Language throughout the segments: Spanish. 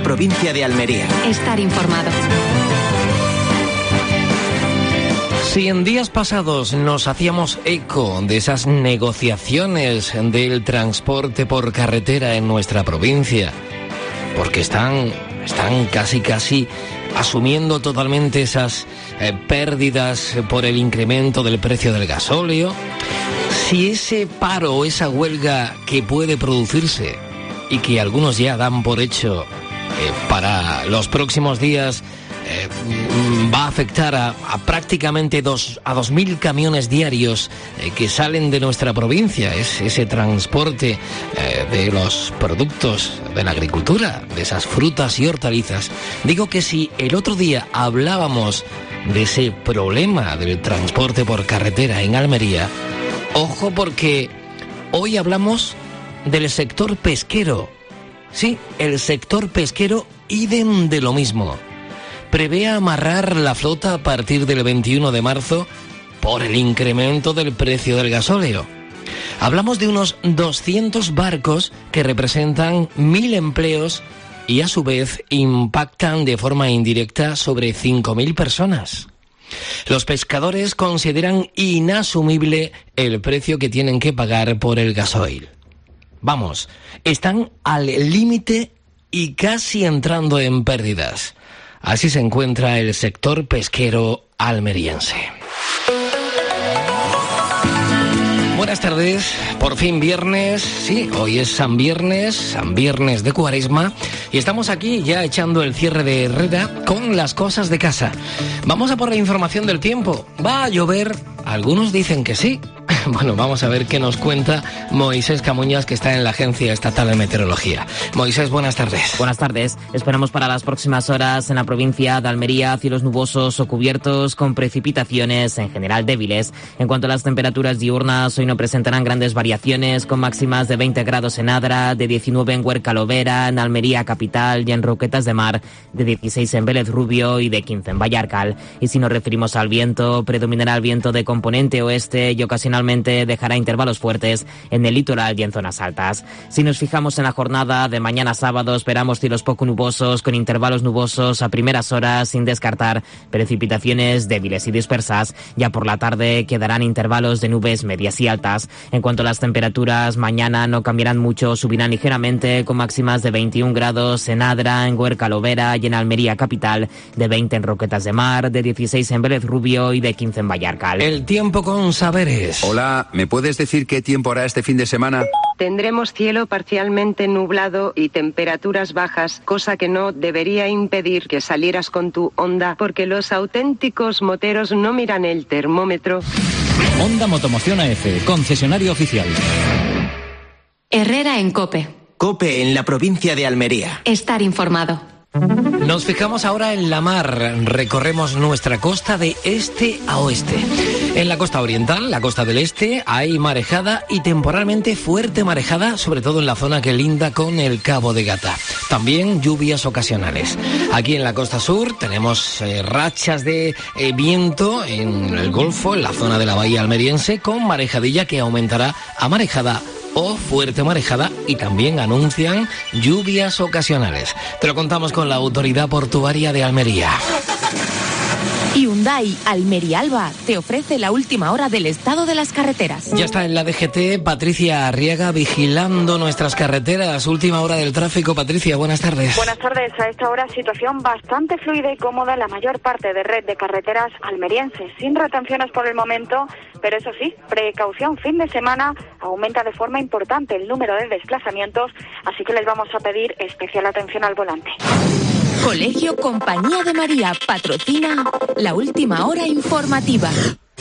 provincia de Almería. Estar informado. Si en días pasados nos hacíamos eco de esas negociaciones del transporte por carretera en nuestra provincia, porque están casi asumiendo totalmente esas pérdidas por el incremento del precio del gasóleo, si ese paro o esa huelga que puede producirse y que algunos ya dan por hecho para los próximos días va a afectar a prácticamente 2.000 camiones diarios que salen de nuestra provincia, es ese transporte de los productos de la agricultura, de esas frutas y hortalizas. Digo que si el otro día hablábamos de ese problema del transporte por carretera en Almería, ojo, porque hoy hablamos del sector pesquero. Sí, el sector pesquero, idem de lo mismo. Prevé amarrar la flota a partir del 21 de marzo por el incremento del precio del gasóleo. Hablamos de unos 200 barcos que representan 1.000 empleos y a su vez impactan de forma indirecta sobre 5.000 personas. Los pescadores consideran inasumible el precio que tienen que pagar por el gasoil. Vamos, están al límite y casi entrando en pérdidas. Así se encuentra el sector pesquero almeriense. Buenas tardes, por fin viernes, sí, hoy es San Viernes de Cuaresma, y estamos aquí ya echando el cierre de Herrera con las cosas de casa. Vamos a por la información del tiempo. ¿Va a llover? Algunos dicen que sí. Bueno, vamos a ver qué nos cuenta Moisés Camuñas, que está en la Agencia Estatal de Meteorología. Moisés, buenas tardes. Buenas tardes. Esperamos para las próximas horas en la provincia de Almería cielos nubosos o cubiertos con precipitaciones en general débiles. En cuanto a las temperaturas diurnas, hoy no presentarán grandes variaciones, con máximas de 20 grados en Adra, de 19 en Huerca Lovera, en Almería capital y en Roquetas de Mar, de 16 en Vélez Rubio y de 15 en Vallarcal. Y si nos referimos al viento, predominará el viento de componente oeste y ocasionalmente dejará intervalos fuertes en el litoral y en zonas altas. Si nos fijamos en la jornada de mañana sábado, esperamos cielos poco nubosos con intervalos nubosos a primeras horas, sin descartar precipitaciones débiles y dispersas. Ya por la tarde quedarán intervalos de nubes medias y altas. En cuanto a las temperaturas, mañana no cambiarán mucho, subirán ligeramente con máximas de 21 grados en Adra, en Huerca Lovera y en Almería capital, de 20 en Roquetas de Mar, de 16 en Vélez Rubio y de 15 en Vallarcal. El tiempo con Saberes. Hola, ¿me puedes decir qué tiempo hará este fin de semana? Tendremos cielo parcialmente nublado y temperaturas bajas, cosa que no debería impedir que salieras con tu Honda, porque los auténticos moteros no miran el termómetro. Honda Motomoción AF, concesionario oficial. Herrera en COPE. COPE en la provincia de Almería. Estar informado. Nos fijamos ahora en la mar. Recorremos nuestra costa de este a oeste. En la costa oriental, la costa del este, hay marejada y temporalmente fuerte marejada, sobre todo en la zona que linda con el Cabo de Gata. También lluvias ocasionales. Aquí en la costa sur tenemos rachas de viento en el Golfo, en la zona de la bahía almeriense, con marejadilla que aumentará a marejada o fuerte marejada, y también anuncian lluvias ocasionales. Te lo contamos con la Autoridad Portuaria de Almería. Hyundai Almería Alba te ofrece la última hora del estado de las carreteras. Ya está en la DGT Patricia Arriaga vigilando nuestras carreteras. Última hora del tráfico. Patricia, buenas tardes. Buenas tardes. A esta hora situación bastante fluida y cómoda en la mayor parte de red de carreteras almerienses, sin retenciones por el momento, pero eso sí, precaución, fin de semana aumenta de forma importante el número de desplazamientos, así que les vamos a pedir especial atención al volante. Colegio Compañía de María patrocina la última hora informativa.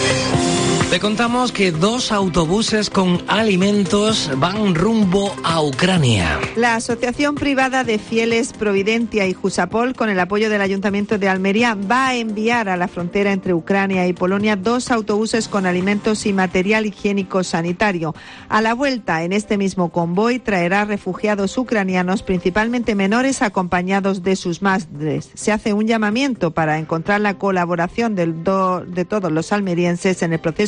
Te contamos que 2 autobuses con alimentos van rumbo a Ucrania. La Asociación Privada de Fieles Providentia y Jusapol, con el apoyo del Ayuntamiento de Almería, va a enviar a la frontera entre Ucrania y Polonia 2 autobuses con alimentos y material higiénico sanitario. A la vuelta, en este mismo convoy, traerá refugiados ucranianos, principalmente menores, acompañados de sus madres. Se hace un llamamiento para encontrar la colaboración de todos los almerienses en el proceso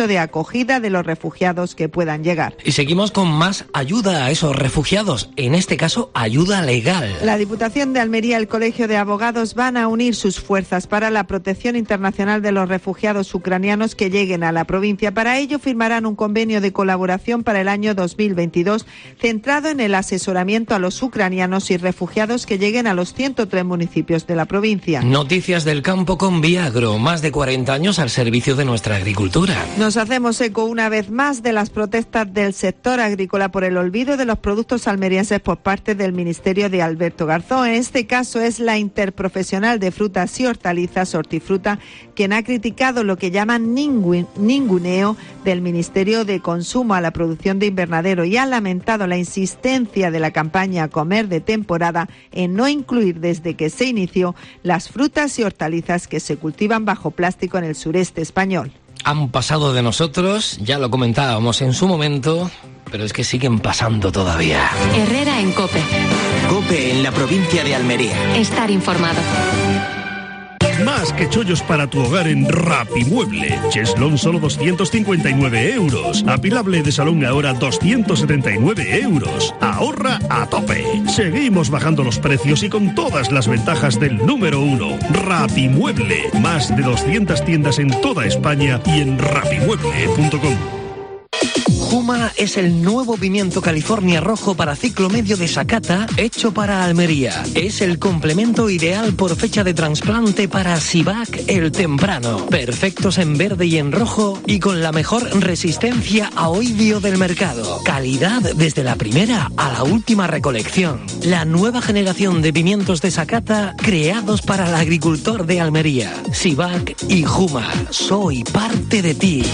proceso de acogida de los refugiados que puedan llegar. Y seguimos con más ayuda a esos refugiados, en este caso ayuda legal. La Diputación de Almería y el Colegio de Abogados van a unir sus fuerzas para la protección internacional de los refugiados ucranianos que lleguen a la provincia. Para ello firmarán un convenio de colaboración para el año 2022 centrado en el asesoramiento a los ucranianos y refugiados que lleguen a los 103 municipios de la provincia. Noticias del campo con Viagro, más de 40 años al servicio de nuestra agricultura. Nos hacemos eco una vez más de las protestas del sector agrícola por el olvido de los productos almerienses por parte del Ministerio de Alberto Garzón. En este caso es la Interprofesional de Frutas y Hortalizas, Hortifruta, quien ha criticado lo que llaman ninguneo del Ministerio de Consumo a la producción de invernadero y ha lamentado la insistencia de la campaña Comer de temporada en no incluir desde que se inició las frutas y hortalizas que se cultivan bajo plástico en el sureste español. Han pasado de nosotros, ya lo comentábamos en su momento, pero es que siguen pasando todavía. Herrera en COPE. COPE en la provincia de Almería. Estar informado. Más que chollos para tu hogar en Rapimueble. Cheslón solo 259 euros. Apilable de salón ahora 279 euros. Ahorra a tope. Seguimos bajando los precios y con todas las ventajas del número 1. Rapimueble. Más de 200 tiendas en toda España y en rapimueble.com. Juma es el nuevo pimiento California rojo para ciclo medio de Sakata hecho para Almería. Es el complemento ideal por fecha de trasplante para Sivac el temprano. Perfectos en verde y en rojo y con la mejor resistencia a oidio del mercado. Calidad desde la primera a la última recolección. La nueva generación de pimientos de Sakata creados para el agricultor de Almería. Sivac y Juma. Soy parte de ti.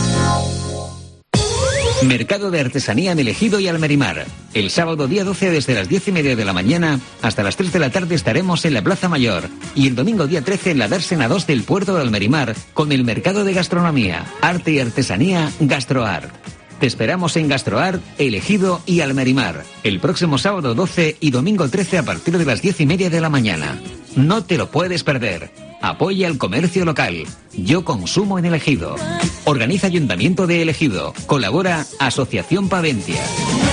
Mercado de artesanía en El Ejido y Almerimar. El sábado día 12 desde las 10:30 de la mañana hasta las 3 de la tarde estaremos en la Plaza Mayor y el domingo día 13 en la dársena 2 del puerto de Almerimar con el mercado de gastronomía, arte y artesanía Gastroart. Te esperamos en Gastroart, El Ejido y Almerimar el próximo sábado 12 y domingo 13 a partir de las 10:30 de la mañana. No te lo puedes perder. Apoya el comercio local. Yo consumo en El Ejido. Organiza Ayuntamiento de El Ejido. Colabora Asociación Paventia.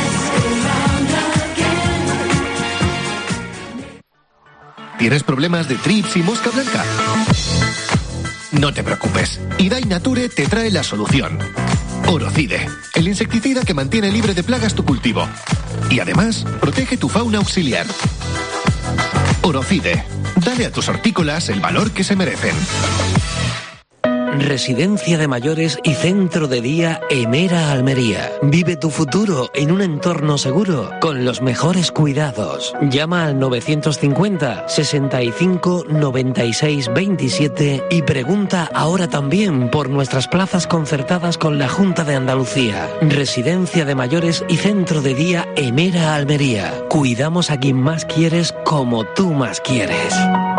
¿Tienes problemas de trips y mosca blanca? No te preocupes. Idai Nature te trae la solución. Orocide, el insecticida que mantiene libre de plagas tu cultivo. Y además, protege tu fauna auxiliar. Orocide, dale a tus hortícolas el valor que se merecen. Residencia de mayores y centro de día Emera Almería. Vive tu futuro en un entorno seguro con los mejores cuidados. Llama al 950 65 96 27 y pregunta ahora también por nuestras plazas concertadas con la Junta de Andalucía. Residencia de mayores y centro de día Emera Almería. Cuidamos a quien más quieres como tú más quieres.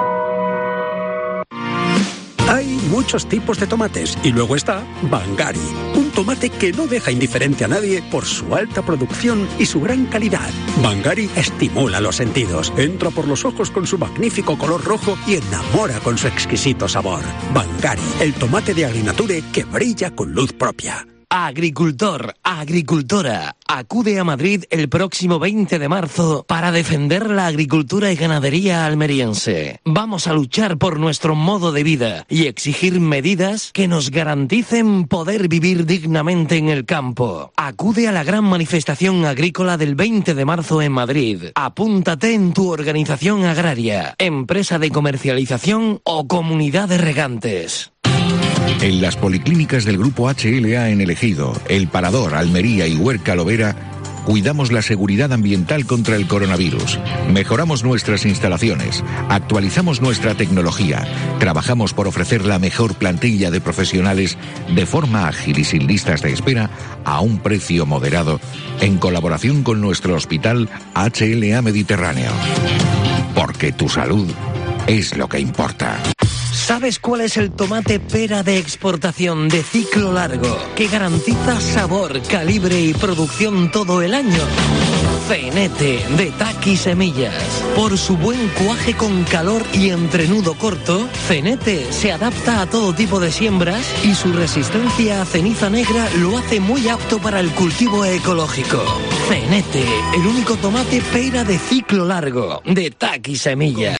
Hay muchos tipos de tomates y luego está Bangari, un tomate que no deja indiferente a nadie por su alta producción y su gran calidad. Bangari estimula los sentidos, entra por los ojos con su magnífico color rojo y enamora con su exquisito sabor. Bangari, el tomate de Agrinature que brilla con luz propia. Agricultor, agricultora, acude a Madrid el próximo 20 de marzo para defender la agricultura y ganadería almeriense. Vamos a luchar por nuestro modo de vida y exigir medidas que nos garanticen poder vivir dignamente en el campo. Acude a la gran manifestación agrícola del 20 de marzo en Madrid. Apúntate en tu organización agraria, empresa de comercialización o comunidad de regantes. En las policlínicas del Grupo HLA en El Ejido, El Parador, Almería y Huerca Lovera, cuidamos la seguridad ambiental contra el coronavirus. Mejoramos nuestras instalaciones, actualizamos nuestra tecnología, trabajamos por ofrecer la mejor plantilla de profesionales de forma ágil y sin listas de espera a un precio moderado, en colaboración con nuestro hospital HLA Mediterráneo. Porque tu salud es lo que importa. ¿Sabes cuál es el tomate pera de exportación de ciclo largo que garantiza sabor, calibre y producción todo el año? Cenete de TAC y Semillas. Por su buen cuaje con calor y entrenudo corto, Cenete se adapta a todo tipo de siembras y su resistencia a ceniza negra lo hace muy apto para el cultivo ecológico. Cenete, el único tomate pera de ciclo largo, de TAC y Semillas.